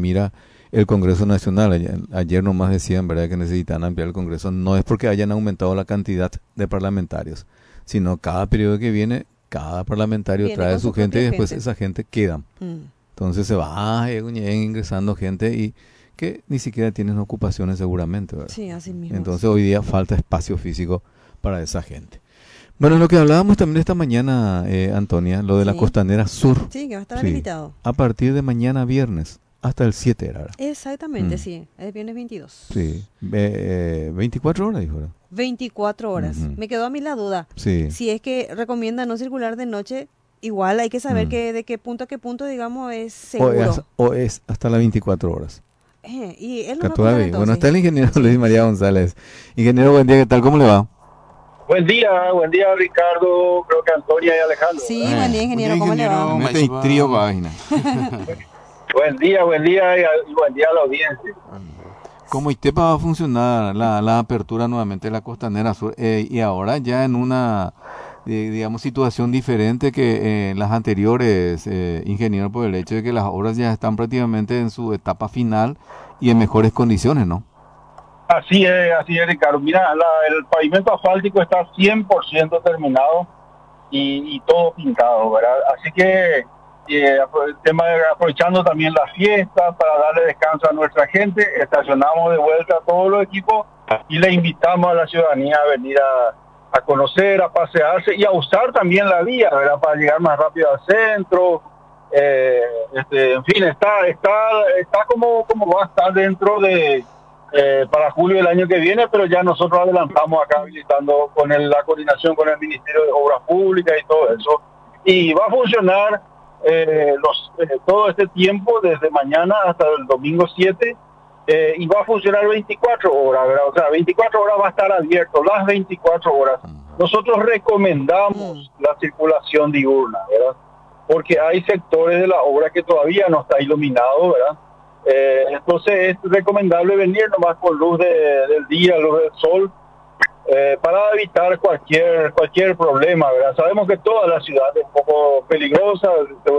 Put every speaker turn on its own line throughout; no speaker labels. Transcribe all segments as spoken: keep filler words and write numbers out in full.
mira el Congreso Nacional. Ayer, ayer nomás decían, ¿verdad?, que necesitan ampliar el Congreso. No es porque hayan aumentado la cantidad de parlamentarios, sino cada periodo que viene, cada parlamentario
Viene
trae
con
su
su
gente y
propia
después
gente.
esa gente queda.
Mm.
Entonces se va ah, ingresando gente y que ni siquiera tienen ocupaciones seguramente, ¿verdad?
Sí, así mismo.
Entonces hoy día falta espacio físico para esa gente. Bueno, lo que hablábamos también esta mañana, eh, Antonia, lo de la
Sí.
Costanera Sur.
Sí, que va a estar
Sí.
habilitado.
A partir de mañana viernes hasta el siete era. ¿verdad?
Exactamente,
Mm.
sí. Es viernes veintidós.
Sí. Eh, veinticuatro horas, dijo. ¿verdad?
veinticuatro horas.
Ujú.
Me quedó a mí la duda.
Sí.
Si es que recomienda no circular de noche, igual hay que saber
Mm.
que de qué punto a qué punto, digamos, es
O
seguro.
es, o es hasta las veinticuatro horas.
Eh, y él nos va a
Todavía.
contar
Bueno,
entonces.
está el ingeniero
Sí.
Luis María González. Ingeniero, buen día, ¿qué tal? ¿Cómo le va?
Buen día, buen día Ricardo, creo que Antonia y Alejandro.
Sí,
¿verdad?
buen día, ingeniero, ¿cómo le va?
ingeniero.
Mete y trío página.
Buen día, buen día y, y buen día a la audiencia.
¿Cómo ITEPA va a funcionar la, la apertura nuevamente de la Costanera Sur? Eh, y ahora ya en una, eh, digamos, situación diferente que eh, las anteriores, eh, ingeniero, por el hecho de que las obras ya están prácticamente en su etapa final y en mejores condiciones, ¿no?
Así es, así es Ricardo. Mira, la, el pavimento asfáltico está cien por ciento terminado y, y todo pintado, ¿verdad? Así que eh, el tema de, aprovechando también la fiesta para darle descanso a nuestra gente, estacionamos de vuelta a todos los equipos y le invitamos a la ciudadanía a venir a, a conocer, a pasearse y a usar también la vía, ¿verdad? Para llegar más rápido al centro. Eh, este, en fin, está está está como, como va a estar dentro de eh, para julio del año que viene, pero ya nosotros adelantamos acá habilitando con el, la coordinación con el Ministerio de Obras Públicas y todo eso, y va a funcionar eh, los eh, todo este tiempo desde mañana hasta el domingo siete, eh, y va a funcionar veinticuatro horas, ¿verdad? O sea, veinticuatro horas va a estar abierto, las veinticuatro horas. Nosotros recomendamos la circulación diurna, ¿verdad? Porque hay sectores de la obra que todavía no está iluminado, ¿verdad? Eh, entonces es recomendable venir nomás con luz de, del día, luz del sol, eh, para evitar cualquier cualquier problema, ¿verdad? Sabemos que toda la ciudad es un poco peligrosa,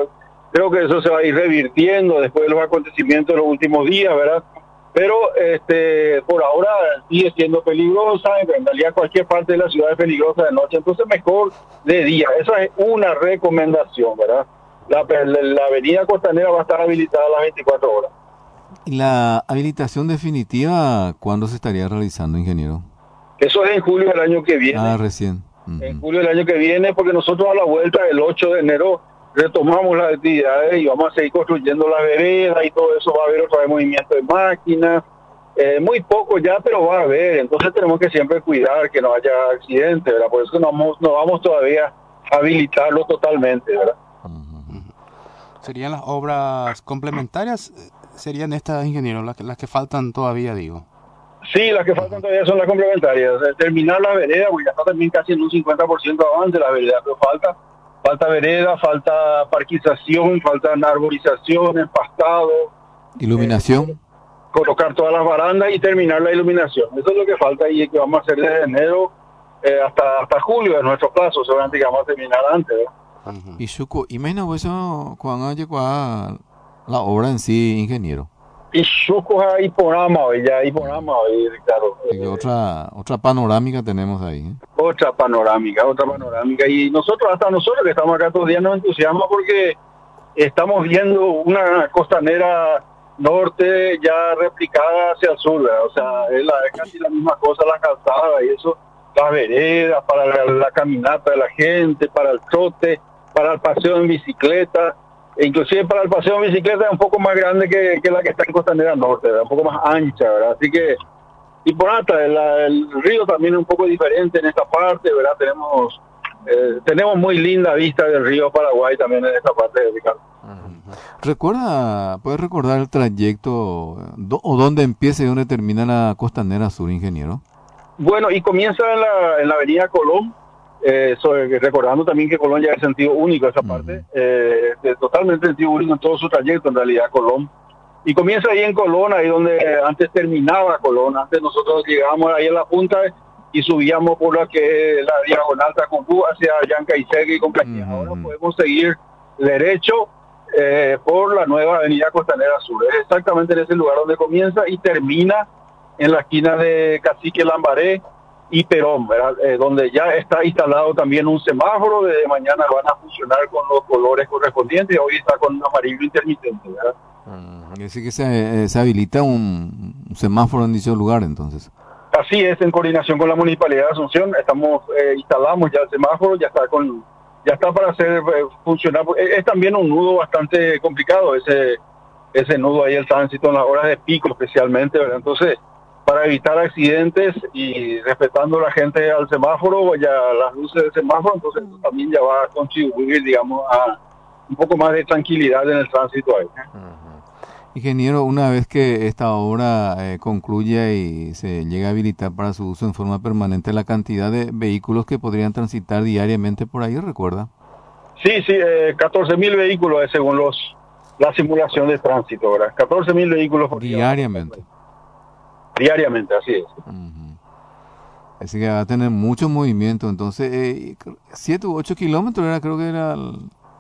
creo que eso se va a ir revirtiendo después de los acontecimientos de los últimos días, ¿verdad? Pero este por ahora sigue siendo peligrosa, en realidad cualquier parte de la ciudad es peligrosa de noche, entonces mejor de día. Esa es una recomendación, ¿verdad? La, la, la avenida Costanera va a estar habilitada a las veinticuatro horas.
¿Y la habilitación definitiva cuándo se estaría realizando, ingeniero?
Eso es en julio del año que viene.
Ah, recién. Uh-huh.
En julio del año que viene, porque nosotros a la vuelta del ocho de enero retomamos las actividades y vamos a seguir construyendo las veredas y todo eso. Va a haber otra vez movimiento de máquinas, eh, muy poco ya, pero va a haber. Entonces tenemos que siempre cuidar que no haya accidentes, ¿verdad? Por eso no vamos, no vamos todavía a habilitarlo totalmente, ¿verdad?
Uh-huh. ¿Serían las obras complementarias? ¿Serían estas, ingeniero, las que, las que faltan todavía, digo?
Sí, las que faltan todavía son las complementarias. Terminar la vereda, porque ya está también casi en un cincuenta por ciento avance la vereda, pero falta falta vereda, falta parquización, faltan arborizaciones, pastado.
¿Iluminación?
Eh, colocar todas las barandas y terminar la iluminación. Eso es lo que falta y que vamos a hacer desde enero eh, hasta hasta julio, es nuestro plazo, seguramente que vamos a terminar antes, ¿verdad?
Uh-huh. Y Chuco, imagina eso cuando llegó a la obra en sí, ingeniero.
Y Chuco ahí ponamos hoy, ya ahí ponamos hoy, Ricardo.
Y otra otra panorámica tenemos ahí. ¿eh?
Otra panorámica, otra panorámica. Y nosotros, hasta nosotros que estamos acá todos los días, nos entusiasma porque estamos viendo una costanera norte ya replicada hacia el sur, ¿verdad? O sea, es, la, es casi la misma cosa, la calzada y eso, las veredas, para la, la caminata de la gente, para el trote, para el paseo en bicicleta. E inclusive para el paseo en bicicleta es un poco más grande que, que la que está en Costanera Norte, ¿verdad? Un poco más ancha, ¿verdad? Así que, y por nada, el, el río también es un poco diferente en esta parte, ¿verdad? Tenemos eh, tenemos muy linda vista del río Paraguay también en esta parte, Ricardo.
Uh-huh. ¿Recuerda, puedes recordar el trayecto do, o dónde empieza y dónde termina la Costanera Sur, ingeniero?
Bueno, y comienza en la, en la avenida Colón. Eh, sobre, recordando también que Colón ya es sentido único esa parte, uh-huh. eh, de, totalmente sentido único en todo su trayecto en realidad Colón, y comienza ahí en Colón, ahí donde antes terminaba Colón. Antes nosotros llegábamos ahí en la punta y subíamos por la que la diagonal Tacumbú hacia Yancaicegui y compañía. Uh-huh. Ahora podemos seguir derecho eh, por la nueva avenida Costanera Sur. Es exactamente en ese lugar donde comienza y termina en la esquina de Cacique Lambaré y Perón, ¿verdad? Eh, donde ya está instalado también un semáforo. De mañana van a funcionar con los colores correspondientes, hoy está con un amarillo intermitente, ¿verdad?
Mm, es decir, que se, eh, se habilita un, un semáforo en dicho lugar, entonces.
Así es, en coordinación con la Municipalidad de Asunción, estamos eh, instalamos ya el semáforo, ya está con ya está para hacer eh, funcionar. Es, es también un nudo bastante complicado, ese ese nudo ahí, el tránsito en las horas de pico especialmente, ¿verdad? Entonces, para evitar accidentes y respetando a la gente al semáforo, ya las luces del semáforo, entonces eso también ya va a contribuir, digamos, a un poco más de tranquilidad en el tránsito ahí.
Ingeniero, una vez que esta obra eh, concluya y se llegue a habilitar para su uso en forma permanente, la cantidad de vehículos que podrían transitar diariamente por ahí, ¿recuerda?
Sí, sí, eh, catorce mil vehículos es según los la simulación de tránsito, ¿verdad? catorce mil vehículos por día.
Diariamente.
Diariamente, así es.
Uh-huh. Así que va a tener mucho movimiento. Entonces, eh, siete u ocho kilómetros era, creo que era... El...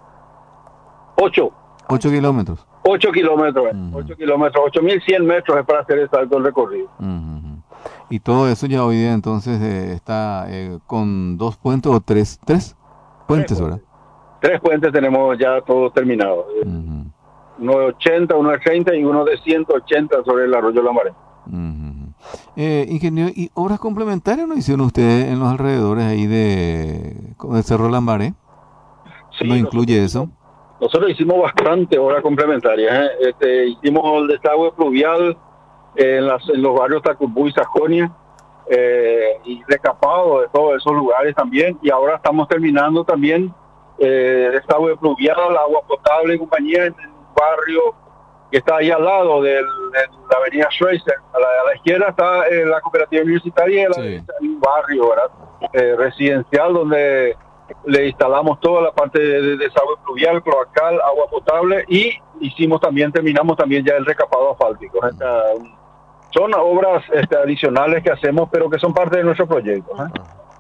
Ocho.
Ocho kilómetros.
Ocho kilómetros, uh-huh. Ocho kilómetros, ocho mil cien metros es para hacer exacto el recorrido.
Uh-huh. Y todo eso ya hoy día entonces eh, está eh, con dos puentes o tres, tres puentes,
tres
¿verdad?
Puentes. Tres puentes tenemos ya todos terminados. Uh-huh. Uno de ochenta, uno de treinta y uno de ciento ochenta sobre el arroyo Lambaré.
Uh-huh. Eh, ingeniero, ¿y obras complementarias no hicieron ustedes en los alrededores ahí de, de Cerro Lambaré?
Sí,
¿No incluye eso?
Nosotros hicimos bastante obras complementarias. ¿eh? Este, hicimos el desagüe pluvial en, las, en los barrios Tacubú y Sajonia, eh, y recapado de todos esos lugares también. Y ahora estamos terminando también eh, desagüe pluvial, agua potable y compañía en el barrio que está ahí al lado de la avenida Schweizer. A la, a la izquierda está eh, la cooperativa universitaria y a la
sí.
derecha hay un barrio, ¿verdad? Eh, residencial donde le instalamos toda la parte de, de desagüe pluvial, cloacal, agua potable y hicimos también, terminamos también ya el recapado asfáltico. Esta, son obras este, adicionales que hacemos, pero que son parte de nuestro proyecto. ¿eh?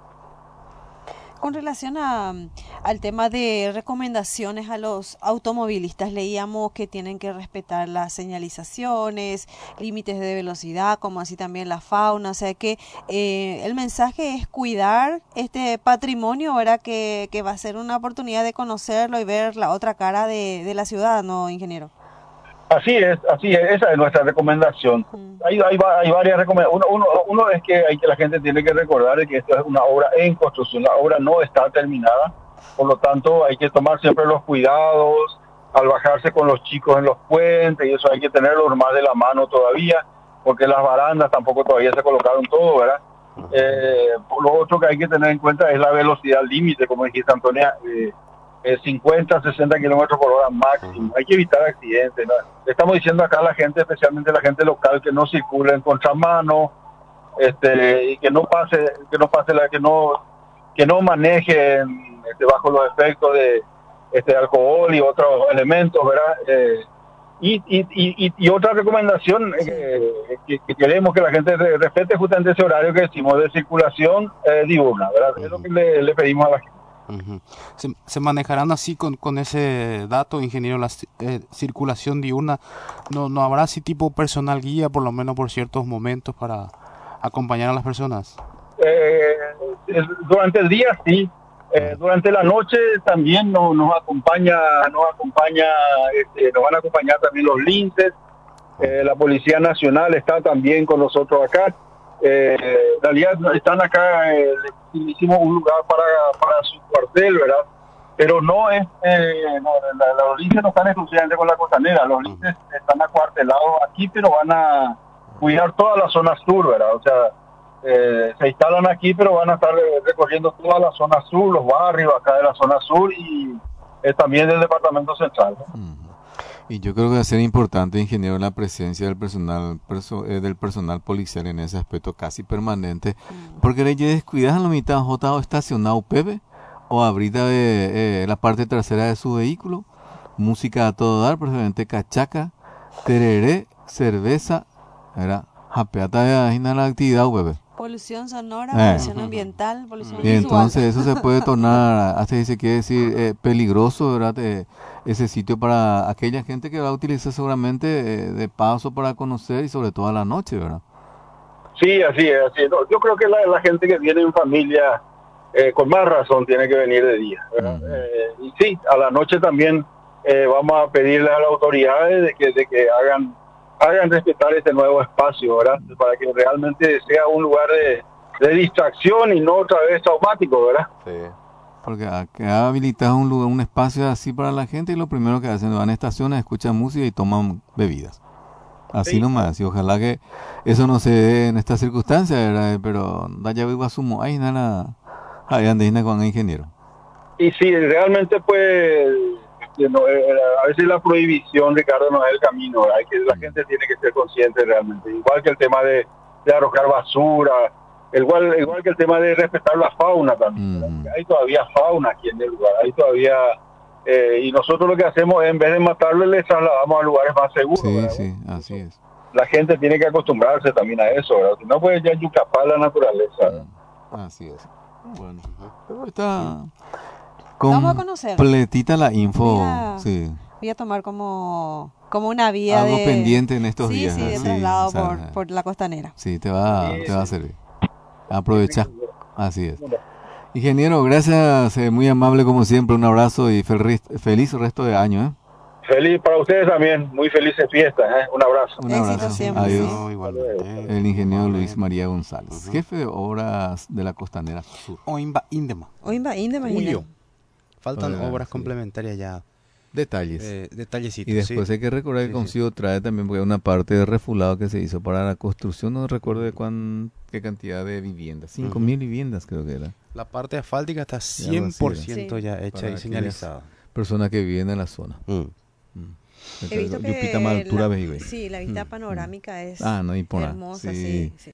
Con relación a, al tema de recomendaciones a los automovilistas, leíamos que tienen que respetar las señalizaciones, límites de velocidad, como así también la fauna, o sea que eh, el mensaje es cuidar este patrimonio, ¿verdad? Que, que va a ser una oportunidad de conocerlo y ver la otra cara de, de la ciudad, ¿no, ingeniero?
Así es, así es, esa es nuestra recomendación. Mm. Hay, hay, hay varias recomendaciones. Uno, uno, uno es que, hay que la gente tiene que recordar que esto es una obra en construcción, la obra no está terminada, por lo tanto hay que tomar siempre los cuidados al bajarse con los chicos en los puentes, y eso hay que tenerlo más de la mano todavía, porque las barandas tampoco todavía se colocaron todo, ¿verdad? Eh, lo otro que hay que tener en cuenta es la velocidad límite, como dijiste, Antonia, eh, Eh, cincuenta, sesenta kilómetros por hora máximo. Hay que evitar accidentes, ¿no? Le estamos diciendo acá a la gente, especialmente la gente local, que no circule en contramano, este, y que no pase, que no pase la, que no, que no manejen este, bajo los efectos de este alcohol y otros elementos, ¿verdad? Eh, y, y, y, y otra recomendación eh, que, que queremos que la gente respete justamente ese horario que decimos de circulación eh, diurna, ¿verdad? Uh-huh. Es lo que le, le pedimos a la gente.
Uh-huh. ¿Se, ¿Se manejarán así con, con ese dato, ingeniero, la eh, circulación diurna? ¿No, ¿No habrá así tipo personal guía, por lo menos por ciertos momentos, para acompañar a las personas?
Eh, durante el día sí, eh, durante la noche también nos, nos acompaña, nos acompaña, este, nos van a acompañar también los linces, eh, la Policía Nacional está también con nosotros acá. Eh, en realidad están acá, eh, hicimos un lugar para, para su cuartel, ¿verdad? Pero no es, eh, no, la, la, los linces no están exclusivamente con la costanera, los linces están acuartelados aquí, pero van a cuidar toda la zona sur, ¿verdad? O sea, eh, se instalan aquí, pero van a estar recorriendo toda la zona sur, los barrios acá de la zona sur y eh, también del departamento central, ¿no?
Y yo creo que va a ser importante, ingeniero, la presencia del personal perso, eh, del personal policial en ese aspecto casi permanente, porque le descuidas la mitad J estacionado Pepe o abrita de, eh, la parte trasera de su vehículo, música a todo dar, precisamente cachaca, tereré, cerveza, era japeata de la actividad, Pepe.
polución sonora,
Eh.
polución ambiental, polución
Y
visual.
entonces eso se puede tornar, hasta dice que decir, eh, peligroso, ¿verdad? Eh, ese sitio para aquella gente que va a utilizar seguramente eh, de paso para conocer y sobre todo a la noche, ¿verdad?
Sí, así es, así es. No, yo creo que la, la gente que viene en familia, eh, con más razón, tiene que venir de día, ¿verdad?
Ujú.
Eh, y sí, a la noche también eh, vamos a pedirle a las autoridades de que, de que hagan, hagan respetar este nuevo espacio, ¿verdad? Para que realmente sea un lugar de, de distracción y no otra vez traumático, ¿verdad?
Sí. Porque acá habilitas un lugar, un espacio así para la gente y lo primero que hacen, van a estaciones, escuchan música y toman bebidas. Así
Sí.
nomás, y ojalá que eso no se dé en estas circunstancias, ¿verdad? Pero Daya vivo asumo, ay, nada, ay, ande con el ingeniero.
Y sí, realmente pues, que no, eh, a veces la prohibición, Ricardo, no es el camino, ¿verdad? Hay que, la gente tiene que ser consciente realmente, igual que el tema de, de arrojar basura, igual, igual que el tema de respetar la fauna también, ¿verdad?
Ujú.
Porque hay todavía fauna aquí en el lugar, hay todavía, eh, y nosotros lo que hacemos es, en vez de matarlo, le trasladamos a lugares más seguros,
Sí,
¿verdad?
sí, así es.
La gente tiene que acostumbrarse también a eso, ¿verdad? Si no, pues ya yucapar la naturaleza, ¿verdad?
Mm, Así es. Bueno, pero está
Vamos a conocer.
completita la info,
Voy a-
sí.
Voy a tomar como, como una vía
Algo
de...
pendiente en estos
sí,
días.
Sí, de
sí,
traslado
o sea,
por, por la costanera.
Sí, te va,
Sí,
te va a
sí.
servir. Aprovecha. Así es. Ingeniero, gracias, eh, muy amable como siempre, un abrazo y feliz, feliz resto de año. ¿eh?
Feliz para ustedes también, muy felices fiestas, ¿eh? Un abrazo.
Un
Éxito
abrazo.
siempre,
Adiós.
sí.
No, igualmente.
El ingeniero
Amable.
Luis María González, jefe de obras de la Costanera Sur.
Oimba Indema.
Oimba, Inde, imagina.
Julio. Faltan
Adelante,
obras
sí.
complementarias ya.
Detalles.
Eh, detallecitos.
Y después
sí.
hay que recordar que
Sí,
Consigo trae también, porque hay una parte de refulado que se hizo para la construcción, no recuerdo de cuán, qué cantidad de viviendas, cinco
Ujú.
mil viviendas creo que era.
La parte asfáltica está
así
cien por ciento
era.
ya hecha
Para
y señalizada.
Personas que viven en la zona.
Mm.
Mm.
He visto
Entonces, Yupita
que
Maltura,
la,
Bejibey.
sí, la vista
Mm,
panorámica es
Ah, no impone.
hermosa,
Sí.
sí, sí.